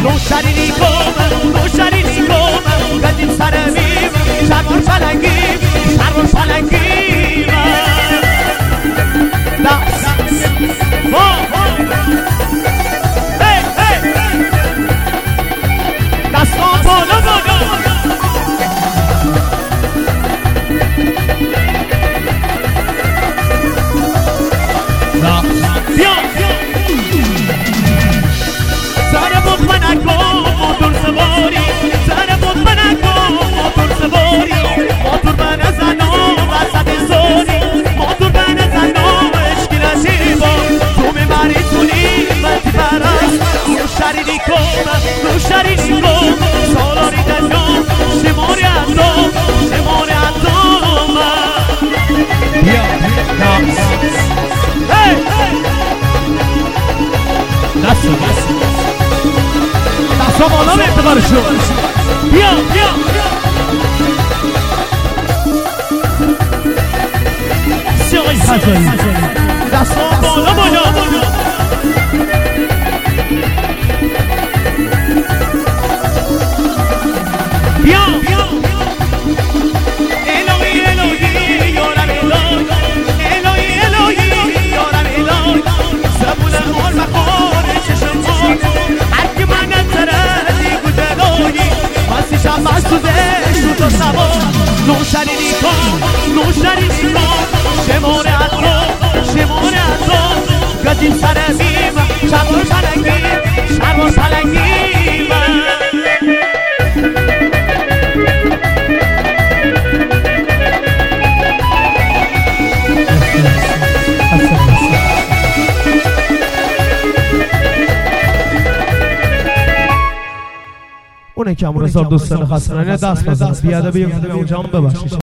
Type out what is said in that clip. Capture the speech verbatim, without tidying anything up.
نوشرینی کم نوشرینی کم قدیم سرمیم شرمون پلنگیم شرمون پلنگیم دست هی هی دستان بالا بالا بیا سر بود منکو موتور سواری سر بود منکو موتور سواری موتور من زنو وسط زوری موتور من زنو عشقی نصیبا تو میبری تونی وقتی پرست نوشرینی کن نوشرینی کن سالاری دنیا شماری اتو شماری اتو بیا نامس هی دست دست دستا بالا به اعتبارشو بیا بیا سیاقی خزایی دستا بالا بالا بیا بیا الهی الهی یارم الهی الهی الهی یارم الهی زبون مال مخور چشم مال هرکی من نتره دیگو دلایی بسی شب بس تو دشت تو سوا نوشرینی کن نوشرینی کن شماره اتو شماره اتو قدیم سرمیم شرمون پلنگیم شرمون پلنگیم اونه که همون حساب دوستان خستنانه دست بزن بیاده بیاده اونجا هم ببخشید